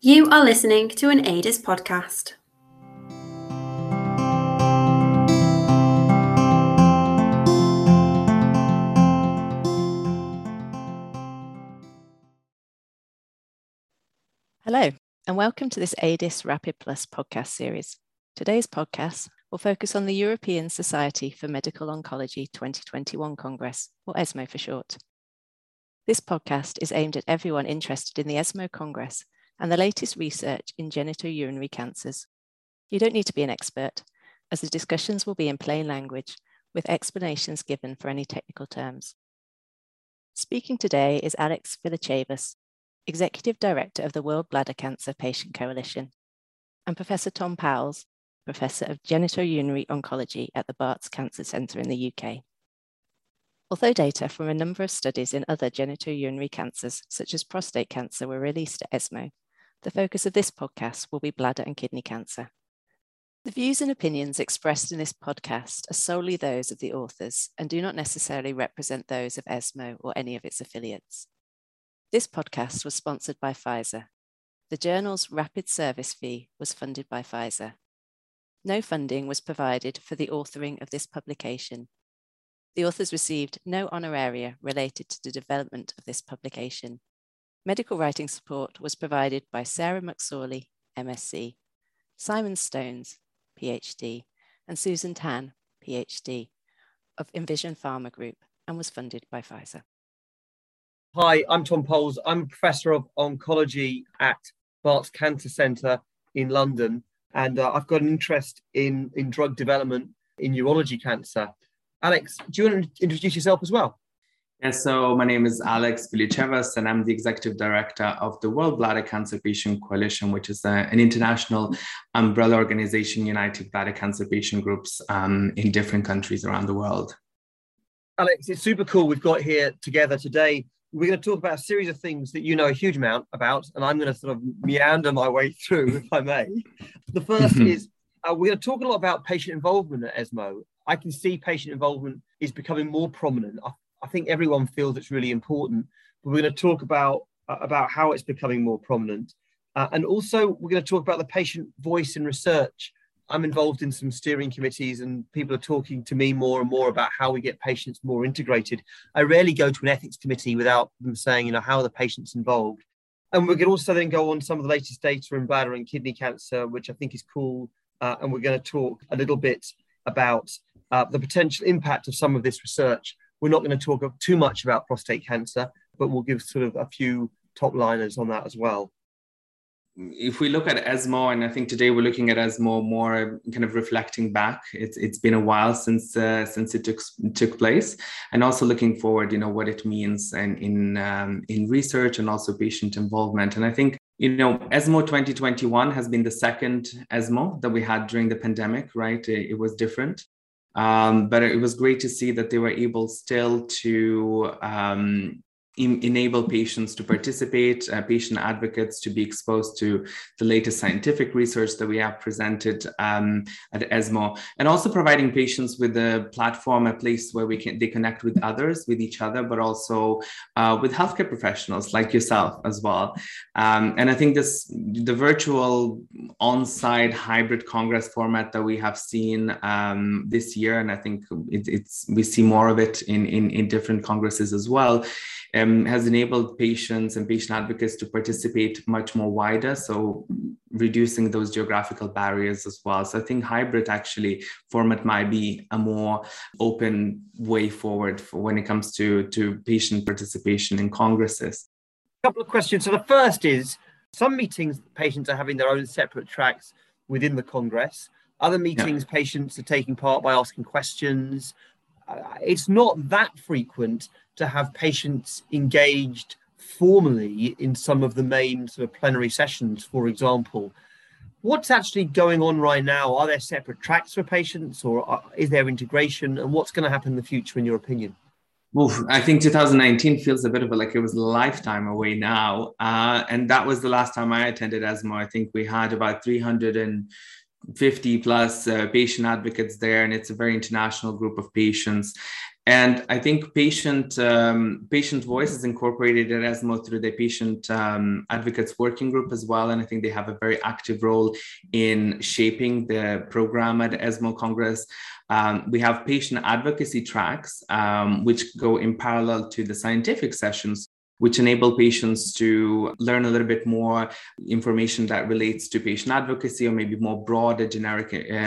You are listening to an ADIS podcast. Hello, and welcome to this ADIS Rapid Plus podcast series. Today's podcast will focus on the European Society for Medical Oncology 2021 Congress, or ESMO for short. This podcast is aimed at everyone interested in the ESMO Congress and the latest research in genitourinary cancers. You don't need to be an expert, as the discussions will be in plain language with explanations given for any technical terms. Speaking today is Alex Villachevas, Executive Director of the World Bladder Cancer Patient Coalition, and Professor Tom Powles, Professor of Genitourinary Oncology at the Barts Cancer Centre in the UK. Although data from a number of studies in other genitourinary cancers, such as prostate cancer, were released at ESMO, the focus of this podcast will be bladder and kidney cancer. The views and opinions expressed in this podcast are solely those of the authors and do not necessarily represent those of ESMO or any of its affiliates. This podcast was sponsored by Pfizer. The journal's rapid service fee was funded by Pfizer. No funding was provided for the authoring of this publication. The authors received no honoraria related to the development of this publication. Medical writing support was provided by Sarah McSorley, MSc, Simon Stones, PhD, and Susan Tan, PhD, of Envision Pharma Group, and was funded by Pfizer. Hi, I'm Tom Powles. I'm a Professor of Oncology at Barts Cancer Centre in London, and I've got an interest in drug development in urology cancer. Alex, do you want to introduce yourself as well? Yes, so my name is Alex Villachevas, and I'm the Executive Director of the World Bladder Cancer Patient Coalition, which is an international umbrella organization uniting bladder cancer patient groups in different countries around the world. Alex, it's super cool we've got here together today. We're going to talk about a series of things that you know a huge amount about, and I'm going to sort of meander my way through, if I may. The first is we're going to talk a lot about patient involvement at ESMO. I can see patient involvement is becoming more prominent. I think everyone feels it's really important, but we're going to talk about how it's becoming more prominent. And also, we're going to talk about the patient voice in research. I'm involved in some steering committees, and people are talking to me more and more about how we get patients more integrated. I rarely go to an ethics committee without them saying, how are the patients involved? And we can also then go on some of the latest data in bladder and kidney cancer, which I think is cool. And we're going to talk a little bit about the potential impact of some of this research. We're not going to talk too much about prostate cancer, but we'll give sort of a few top liners on that as well. If we look at ESMO, and I think today we're looking at ESMO more kind of reflecting back. It's been a while since it took place, and also looking forward, what it means in research and also patient involvement. And I think ESMO 2021 has been the second ESMO that we had during the pandemic, right? It was different. But it was great to see that they were able still to enable patients to participate, patient advocates to be exposed to the latest scientific research that we have presented at ESMO, and also providing patients with a platform, a place where they connect with others, with each other, but also with healthcare professionals like yourself as well. And I think the virtual on-site hybrid Congress format that we have seen this year, and I think we see more of it in different congresses as well, has enabled patients and patient advocates to participate much more wider, so reducing those geographical barriers as well. So I think hybrid actually format might be a more open way forward for when it comes to patient participation in congresses. A couple of questions. So the first is, some meetings, patients are having their own separate tracks within the Congress. Other meetings, patients are taking part by asking questions. It's not that frequent to have patients engaged formally in some of the main sort of plenary sessions, for example. What's actually going on right now? Are there separate tracks for patients, or is there integration? And what's going to happen in the future, in your opinion? Well, I think 2019 feels a bit of like it was a lifetime away now. And that was the last time I attended ESMO. I think we had about 350 plus patient advocates there, and it's a very international group of patients. And I think patient voice is incorporated at ESMO through the patient advocates working group as well. And I think they have a very active role in shaping the program at ESMO Congress. We have patient advocacy tracks, which go in parallel to the scientific sessions, which enable patients to learn a little bit more information that relates to patient advocacy, or maybe more broader generic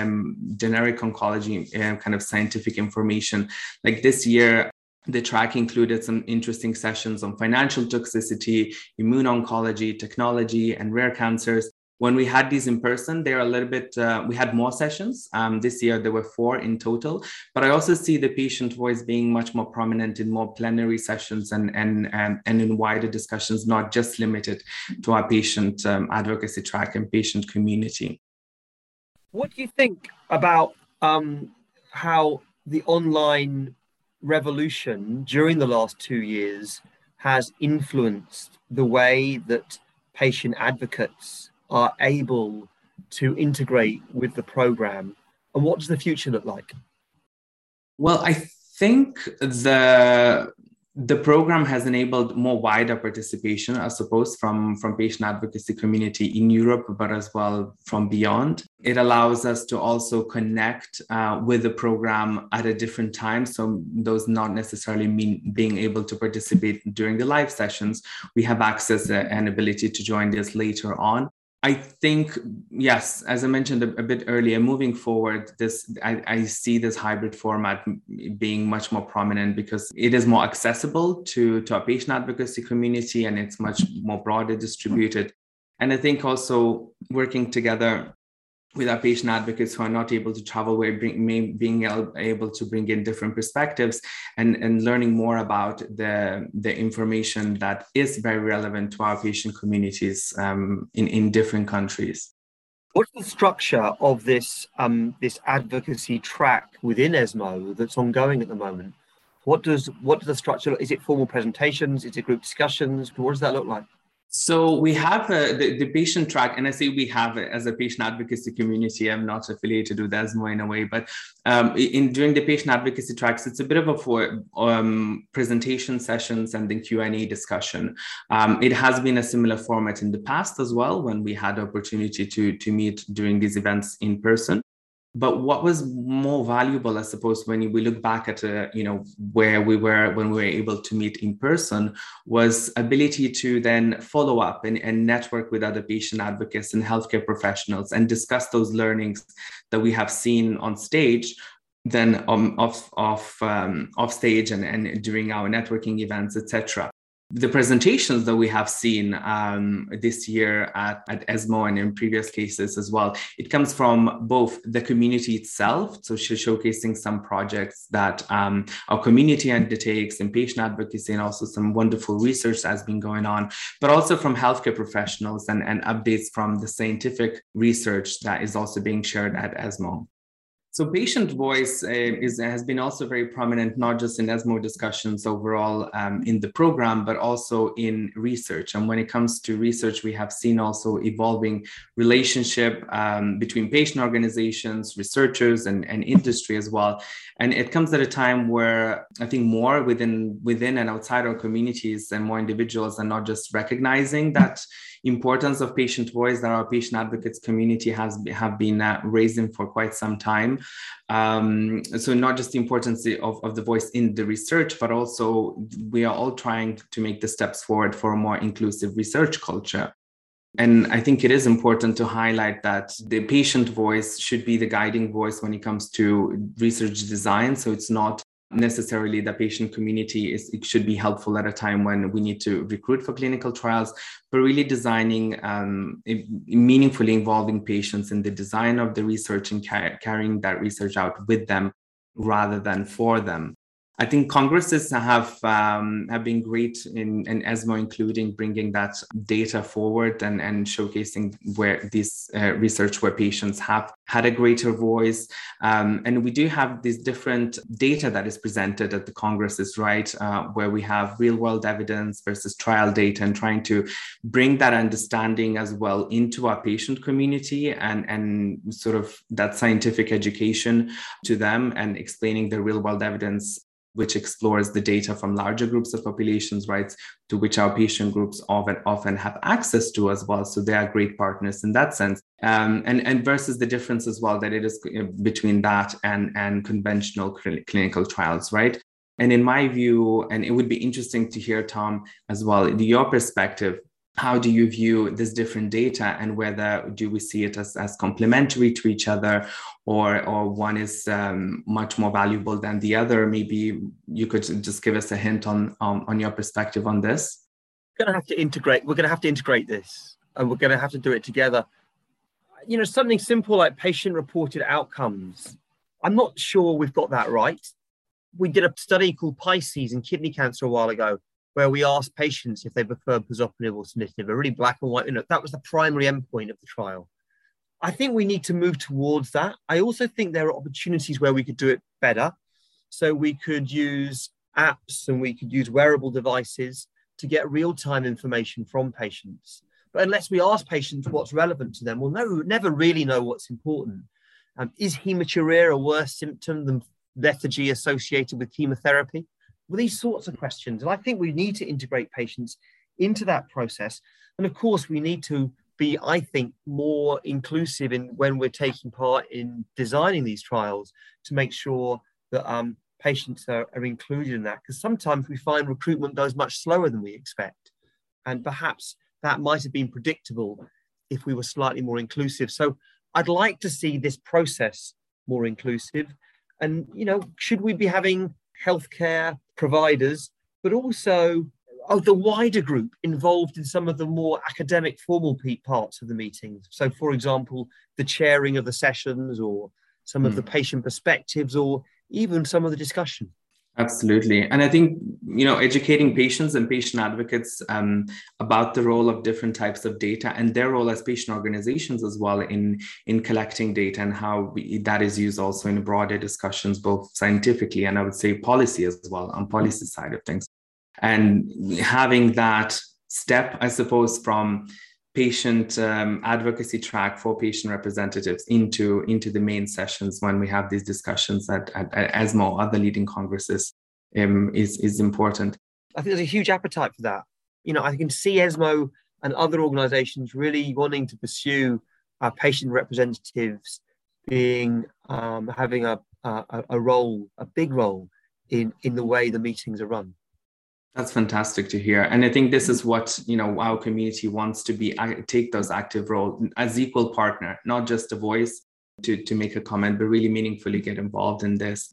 oncology kind of scientific information. Like this year, the track included some interesting sessions on financial toxicity, immune oncology, technology, and rare cancers. When we had these in person, they're a little bit, we had more sessions. This year, there were 4 in total, but I also see the patient voice being much more prominent in more plenary sessions and in wider discussions, not just limited to our patient advocacy track and patient community. What do you think about how the online revolution during the last 2 years has influenced the way that patient advocates are able to integrate with the program, and what does the future look like? Well, I think the program has enabled more wider participation, I suppose, from patient advocacy community in Europe, but as well from beyond. It allows us to also connect with the program at a different time. So those not necessarily mean being able to participate during the live sessions. We have access and ability to join this later on. I think, yes, as I mentioned a bit earlier, moving forward, I see this hybrid format being much more prominent because it is more accessible to our patient advocacy community, and it's much more broadly distributed. And I think also working together with our patient advocates who are not able to travel, we're being able to bring in different perspectives and learning more about the information that is very relevant to our patient communities in different countries. What's the structure of this advocacy track within ESMO that's ongoing at the moment? What does the structure? Is it formal presentations? Is it group discussions? What does that look like? So we have the patient track, and I say we have it as a patient advocacy community. I'm not affiliated with ESMO in a way, but during the patient advocacy tracks, it's a bit of a presentation sessions and then Q&A discussion. It has been a similar format in the past as well, when we had the opportunity to meet during these events in person. But what was more valuable, I suppose, when we look back at where we were when we were able to meet in person, was ability to then follow up and network with other patient advocates and healthcare professionals and discuss those learnings that we have seen on stage, then off stage and during our networking events, etc. The presentations that we have seen this year at ESMO and in previous cases as well, it comes from both the community itself, so showcasing some projects that our community undertakes in patient advocacy, and also some wonderful research that has been going on, but also from healthcare professionals and updates from the scientific research that is also being shared at ESMO. So patient voice has been also very prominent, not just in ESMO discussions overall in the program, but also in research. And when it comes to research, we have seen also evolving relationship between patient organizations, researchers, and industry as well. And it comes at a time where I think more within and outside our communities and more individuals are not just recognizing that importance of patient voice that our patient advocates community have been raising for quite some time. So not just the importance of the voice in the research, but also we are all trying to make the steps forward for a more inclusive research culture. And I think it is important to highlight that the patient voice should be the guiding voice when it comes to research design. So it's not necessarily the patient community it should be helpful at a time when we need to recruit for clinical trials, but really designing meaningfully involving patients in the design of the research and carrying that research out with them rather than for them. I think congresses have been great in ESMO, including bringing that data forward and showcasing where this research where patients have had a greater voice. And we do have this different data that is presented at the congresses, right, where we have real world evidence versus trial data, and trying to bring that understanding as well into our patient community and sort of that scientific education to them and explaining the real world evidence which explores the data from larger groups of populations, right, to which our patient groups often have access to as well. So they are great partners in that sense. And versus the difference as well that it is between that and conventional clinical trials, right? And in my view, and it would be interesting to hear, Tom, as well, your perspective, how do you view this different data, and whether do we see it as complementary to each other, or one is much more valuable than the other? Maybe you could just give us a hint on your perspective on this. We're going to have to integrate this, and we're going to have to do it together. You know, something simple like patient-reported outcomes. I'm not sure we've got that right. We did a study called Pisces in kidney cancer a while ago, where we asked patients if they preferred pazopanib or sunitinib, a really black and white, that was the primary endpoint of the trial. I think we need to move towards that. I also think there are opportunities where we could do it better. So we could use apps and we could use wearable devices to get real-time information from patients. But unless we ask patients what's relevant to them, we'll never really know what's important. Is hematuria a worse symptom than lethargy associated with chemotherapy? Well, these sorts of questions. And I think we need to integrate patients into that process. And of course, we need to be, I think, more inclusive in when we're taking part in designing these trials to make sure that patients are included in that. Because sometimes we find recruitment goes much slower than we expect. And perhaps that might have been predictable if we were slightly more inclusive. So I'd like to see this process more inclusive. And, should we be having healthcare providers, but also the wider group involved in some of the more academic formal parts of the meetings? So, for example, the chairing of the sessions, or some of the patient perspectives, or even some of the discussion. Absolutely. And I think, educating patients and patient advocates about the role of different types of data and their role as patient organizations as well in collecting data, and how that is used also in broader discussions, both scientifically and I would say policy as well, on policy side of things. And having that step, I suppose, from patient advocacy track for patient representatives into the main sessions when we have these discussions at ESMO, other leading congresses, is important. I think there's a huge appetite for that. I can see ESMO and other organizations really wanting to pursue patient representatives being having a role, a big role in the way the meetings are run. That's fantastic to hear. And I think this is what, our community wants to be, take those active roles as equal partner, not just a voice to make a comment, but really meaningfully get involved in this.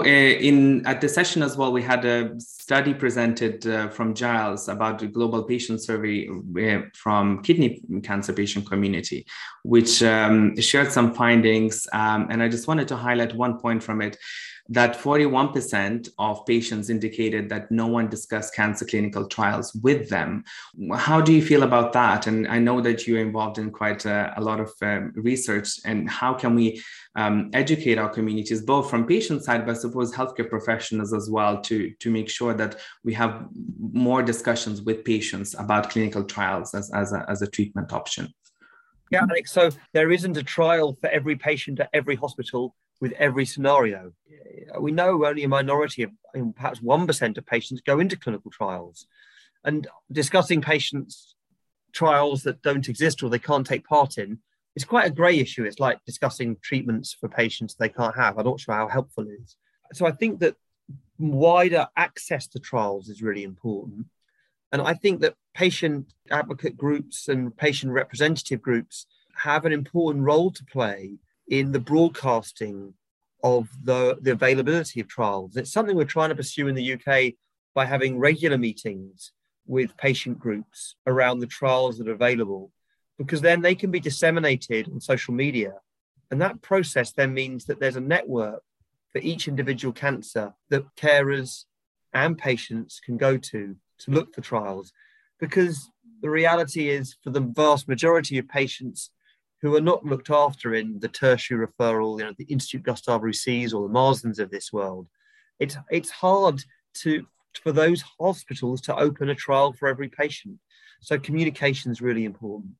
At the session as well, we had a study presented from Giles about the global patient survey from kidney cancer patient community, which shared some findings. And I just wanted to highlight one point from it, that 41% of patients indicated that no one discussed cancer clinical trials with them. How do you feel about that? And I know that you're involved in quite a lot of research, and how can we educate our communities, both from patient side, but I suppose healthcare professionals as well, to make sure that we have more discussions with patients about clinical trials as a treatment option? Yeah, Alex, so there isn't a trial for every patient at every hospital with every scenario. We know only a minority of, perhaps 1% of patients go into clinical trials. And discussing patients' trials that don't exist or they can't take part in, it's quite a grey issue. It's like discussing treatments for patients they can't have. I'm not sure how helpful it is. So I think that wider access to trials is really important. And I think that patient advocate groups and patient representative groups have an important role to play in the broadcasting of the availability of trials. It's something we're trying to pursue in the UK by having regular meetings with patient groups around the trials that are available, because then they can be disseminated on social media. And that process then means that there's a network for each individual cancer that carers and patients can go to look for trials. Because the reality is, for the vast majority of patients who are not looked after in the tertiary referral, the Institut Gustave Roussys or the Marsdens of this world, it's hard for those hospitals to open a trial for every patient. So communication is really important.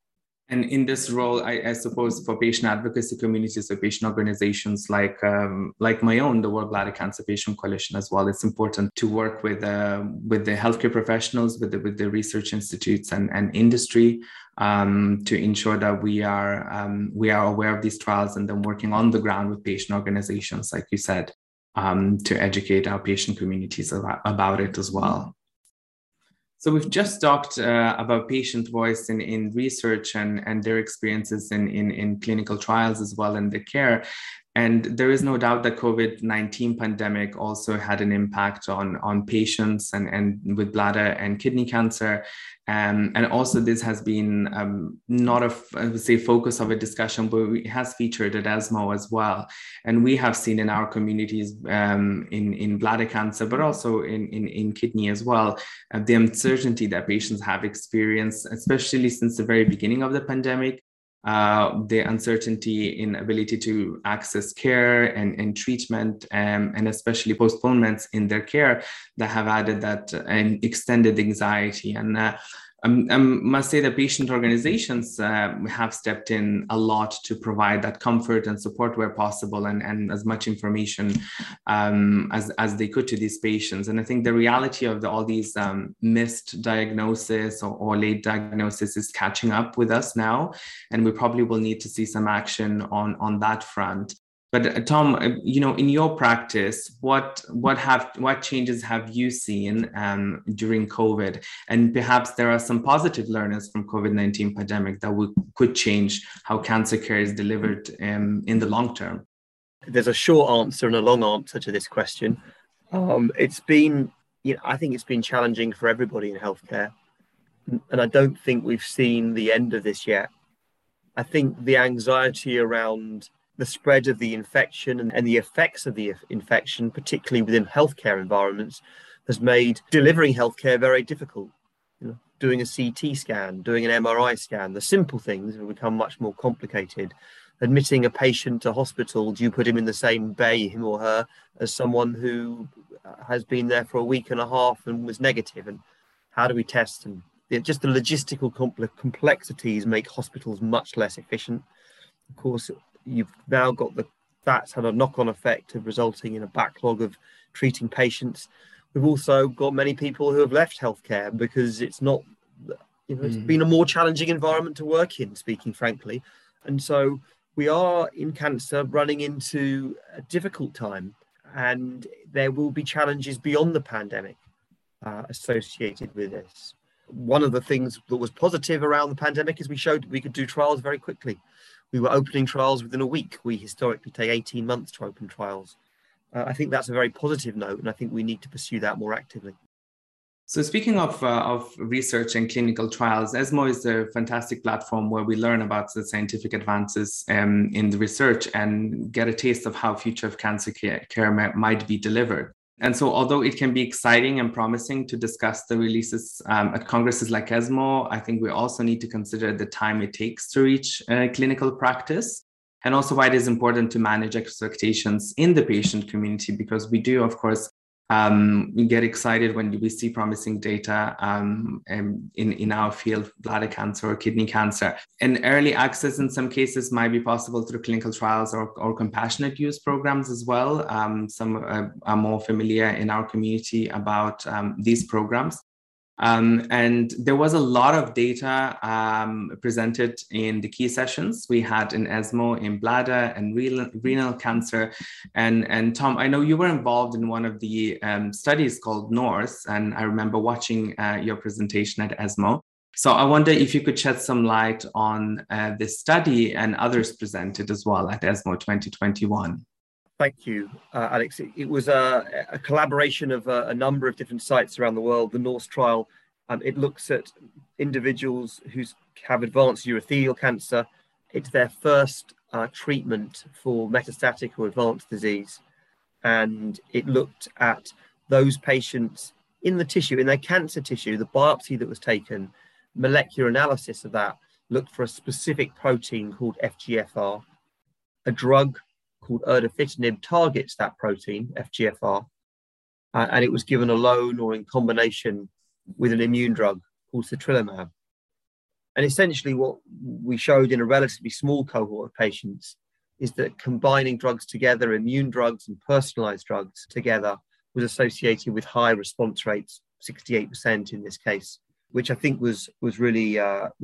And in this role, I suppose for patient advocacy communities or patient organizations like my own, the World Bladder Cancer Patient Coalition as well, it's important to work with the healthcare professionals, with the research institutes and industry to ensure that we are aware of these trials and then working on the ground with patient organizations, like you said, to educate our patient communities about it as well. So we've just talked about patient voice in research and their experiences in clinical trials as well in the care. And there is no doubt that COVID-19 pandemic also had an impact on patients and with bladder and kidney cancer. And also this has been not I would say, focus of a discussion, but it has featured at ESMO as well. And we have seen in our communities in bladder cancer, but also in kidney as well, the uncertainty that patients have experienced, especially since the very beginning of the pandemic. The uncertainty in ability to access care and treatment, and especially postponements in their care that have added that and extended anxiety. And I must say that patient organizations have stepped in a lot to provide that comfort and support where possible, and as much information as they could to these patients. And I think the reality of all these missed diagnosis or late diagnosis is catching up with us now, and we probably will need to see some action on that front. But Tom, in your practice, what changes have you seen during COVID? And perhaps there are some positive learnings from COVID-19 pandemic that could change how cancer care is delivered in the long term. There's a short answer and a long answer to this question. It's been, I think it's been challenging for everybody in healthcare, and I don't think we've seen the end of this yet. I think the anxiety around the spread of the infection and the effects of the infection, particularly within healthcare environments, has made delivering healthcare very difficult. Doing a CT scan, doing an MRI scan, the simple things have become much more complicated. Admitting a patient to hospital, do you put him in the same bay, him or her, as someone who has been there for a week and a half and was negative? And how do we test? And just the logistical complexities make hospitals much less efficient. Of course, you've now got that's had a knock-on effect of resulting in a backlog of treating patients. We've also got many people who have left healthcare because it's not, it's been a more challenging environment to work in, speaking frankly. And so we are in cancer running into a difficult time, and there will be challenges beyond the pandemic associated with this. One of the things that was positive around the pandemic is we showed we could do trials very quickly. We were opening trials within a week. We historically take 18 months to open trials. I think that's a very positive note, and I think we need to pursue that more actively. So speaking of research and clinical trials, ESMO is a fantastic platform where we learn about the scientific advances in the research and get a taste of how future of cancer care might be delivered. And so although it can be exciting and promising to discuss the releases at congresses like ESMO, I think we also need to consider the time it takes to reach clinical practice, and also why it is important to manage expectations in the patient community, because we do, of course, we get excited when we see promising data in our field, bladder cancer or kidney cancer. And early access in some cases might be possible through clinical trials or compassionate use programs as well. Some are more familiar in our community about these programs. And there was a lot of data presented in the key sessions we had in ESMO in bladder and renal cancer. And Tom, I know you were involved in one of the studies called NORSE, and I remember watching your presentation at ESMO. So I wonder if you could shed some light on this study and others presented as well at ESMO 2021. Thank you, Alex. It was a collaboration of a number of different sites around the world. The NORSE trial, it looks at individuals who have advanced urothelial cancer. It's their first treatment for metastatic or advanced disease. And it looked at those patients in the tissue, in their cancer tissue, the biopsy that was taken, molecular analysis of that looked for a specific protein called FGFR. A drug called erdafitinib targets that protein, FGFR, and it was given alone or in combination with an immune drug called citrilimab. And essentially what we showed in a relatively small cohort of patients is that combining drugs together, immune drugs and personalized drugs together, was associated with high response rates, 68% in this case, which I think was really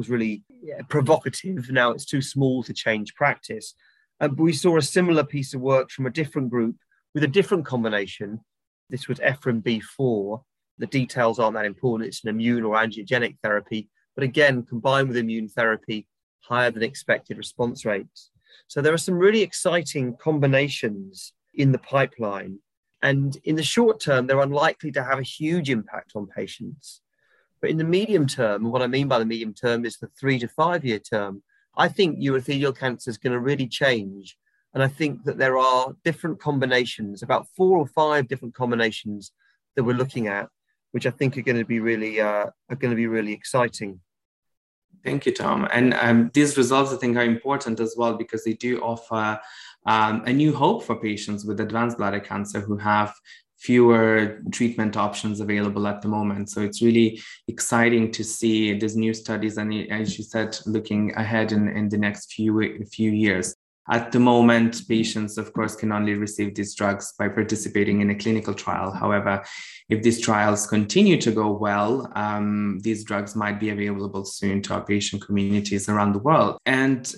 provocative. Now it's too small to change practice. But we saw a similar piece of work from a different group with a different combination. This was Ephrin B4. The details aren't that important. It's an immune or angiogenic therapy, but again, combined with immune therapy, higher than expected response rates. So there are some really exciting combinations in the pipeline. And in the short term, they're unlikely to have a huge impact on patients. But in the medium term, and what I mean by the medium term is the 3 to 5 year term, I think urothelial cancer is going to really change. And I think that there are different combinations, about 4 or 5 different combinations that we're looking at, which I think are going to be really exciting. Thank you, Tom. And these results, I think, are important as well because they do offer a new hope for patients with advanced bladder cancer who have fewer treatment options available at the moment. So it's really exciting to see these new studies and, as you said, looking ahead in the next few years. At the moment, patients, of course, can only receive these drugs by participating in a clinical trial. However, if these trials continue to go well, these drugs might be available soon to our patient communities around the world. And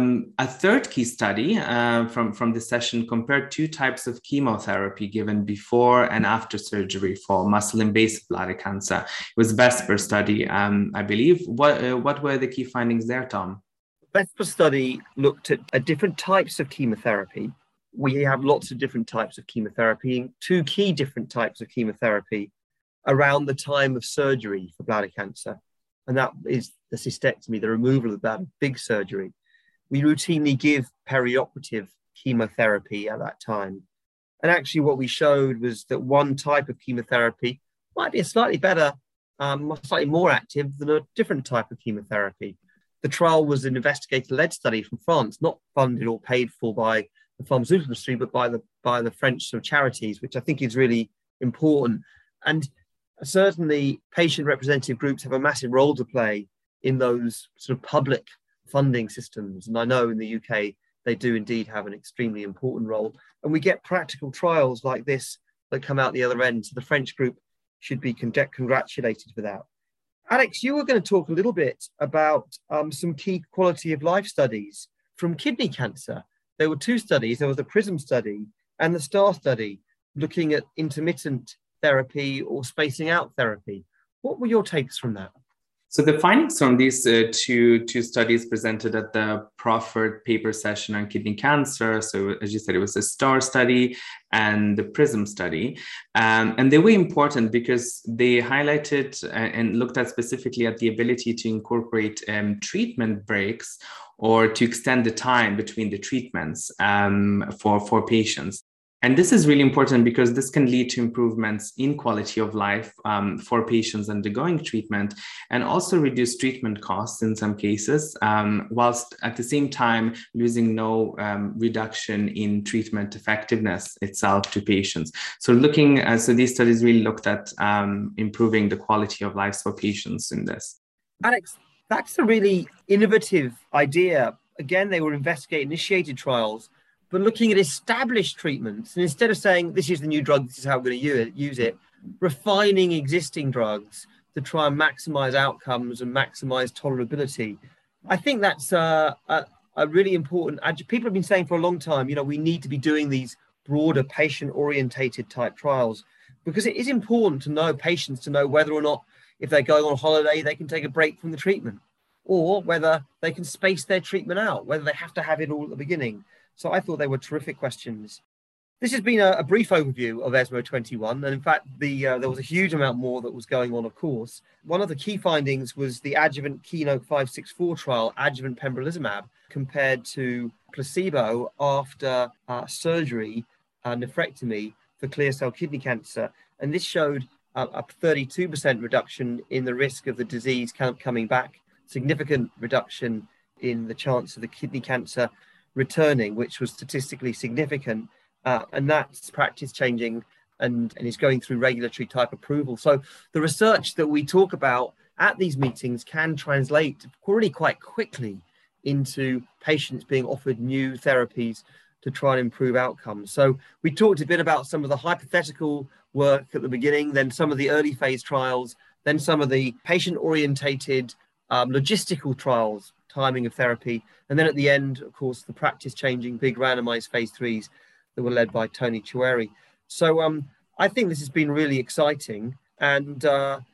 a third key study from this session compared 2 types of chemotherapy given before and after surgery for muscle-invasive bladder cancer. It was VESPER study, I believe. What were the key findings there, Tom? VESPER study looked at different types of chemotherapy. We have lots of different types of chemotherapy, 2 key different types of chemotherapy around the time of surgery for bladder cancer. And that is the cystectomy, the removal of the bladder, big surgery. We routinely give perioperative chemotherapy at that time. And actually what we showed was that one type of chemotherapy might be a slightly better, slightly more active than a different type of chemotherapy. The trial was an investigator-led study from France, not funded or paid for by the pharmaceutical industry, but by the French sort of charities, which I think is really important. And certainly patient representative groups have a massive role to play in those sort of public funding systems. And I know in the UK, they do indeed have an extremely important role. And we get practical trials like this that come out the other end. So the French group should be congratulated for that. Alex, you were going to talk a little bit about some key quality of life studies from kidney cancer. There were 2 studies. There was the PRISM study and the STAR study looking at intermittent therapy or spacing out therapy. What were your takes from that? So the findings from these two studies presented at the proffered paper session on kidney cancer. So as you said, it was the STAR study and the PRISM study. And they were important because they highlighted and looked at specifically at the ability to incorporate treatment breaks or to extend the time between the treatments for patients. And this is really important because this can lead to improvements in quality of life for patients undergoing treatment and also reduce treatment costs in some cases, whilst at the same time losing no reduction in treatment effectiveness itself to patients. So these studies really looked at improving the quality of lives for patients in this. Alex, that's a really innovative idea. Again, they were investigator-initiated trials, but looking at established treatments, and instead of saying, this is the new drug, this is how we're going to use it, refining existing drugs to try and maximize outcomes and maximize tolerability. I think that's a really important, people have been saying for a long time, we need to be doing these broader patient-orientated type trials, because it is important to know patients to know whether or not, if they're going on holiday, they can take a break from the treatment, or whether they can space their treatment out, whether they have to have it all at the beginning. So I thought they were terrific questions. This has been a brief overview of ESMO 21. And in fact, there was a huge amount more that was going on, of course. One of the key findings was the adjuvant Keynote 564 trial, adjuvant pembrolizumab, compared to placebo after surgery, nephrectomy for clear cell kidney cancer. And this showed a 32% reduction in the risk of the disease coming back, significant reduction in the chance of the kidney cancer returning, which was statistically significant, and that's practice changing and is going through regulatory type approval. So the research that we talk about at these meetings can translate really quite quickly into patients being offered new therapies to try and improve outcomes. So we talked a bit about some of the hypothetical work at the beginning, then some of the early phase trials, then some of the patient-orientated logistical trials, timing of therapy, and then at the end, of course, the practice-changing big randomized phase 3s that were led by Tony Choueiri. So I think this has been really exciting. And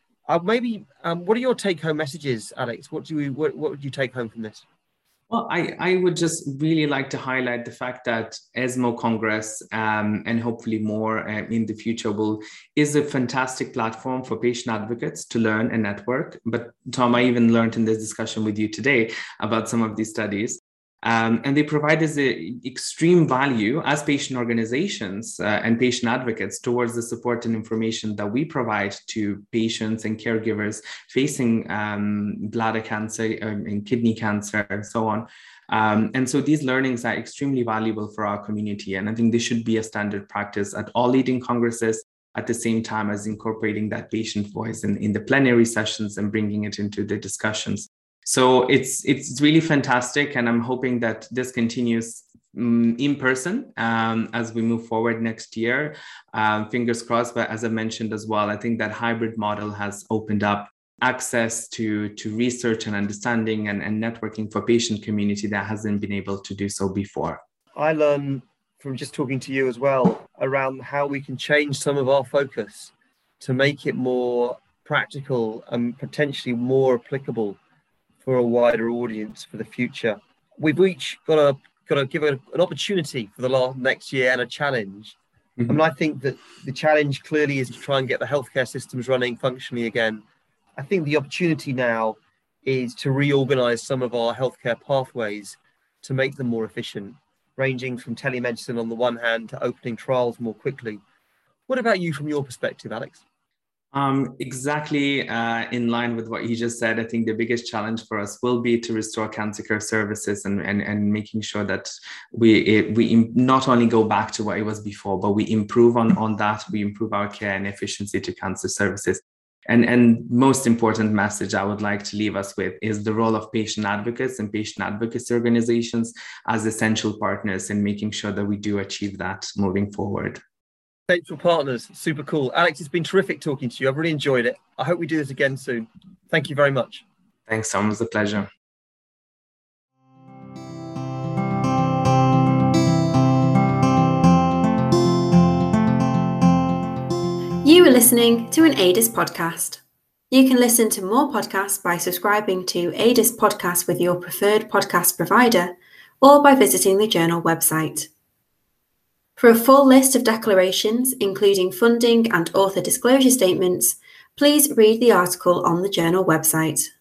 what are your take-home messages, Alex? What would you take home from this? Well, I would just really like to highlight the fact that ESMO Congress and hopefully more in the future is a fantastic platform for patient advocates to learn and network. But Tom, I even learned in this discussion with you today about some of these studies. And they provide us extreme value as patient organizations and patient advocates towards the support and information that we provide to patients and caregivers facing bladder cancer and kidney cancer and so on. And so these learnings are extremely valuable for our community. And I think this should be a standard practice at all leading congresses, at the same time as incorporating that patient voice in the plenary sessions and bringing it into the discussions. So it's really fantastic, and I'm hoping that this continues in person as we move forward next year. Fingers crossed, but as I mentioned as well, I think that hybrid model has opened up access to research and understanding and networking for patient community that hasn't been able to do so before. I learn from just talking to you as well around how we can change some of our focus to make it more practical and potentially more applicable for a wider audience for the future. We've each got to give an opportunity for the next year and a challenge. Mm-hmm. I mean, I think that the challenge clearly is to try and get the healthcare systems running functionally again. I think the opportunity now is to reorganize some of our healthcare pathways to make them more efficient, ranging from telemedicine on the one hand to opening trials more quickly. What about you from your perspective, Alex? Exactly in line with what you just said. I think the biggest challenge for us will be to restore cancer care services and making sure that we not only go back to what it was before, but we improve on that. We improve our care and efficiency to cancer services. And most important message I would like to leave us with is the role of patient advocates and patient advocacy organizations as essential partners in making sure that we do achieve that moving forward. Essential partners, super cool. Alex, it's been terrific talking to you. I've really enjoyed it. I hope we do this again soon. Thank you very much. Thanks, Tom. It was a pleasure. You are listening to an ADIS podcast. You can listen to more podcasts by subscribing to ADIS Podcast with your preferred podcast provider or by visiting the journal website. For a full list of declarations, including funding and author disclosure statements, please read the article on the journal website.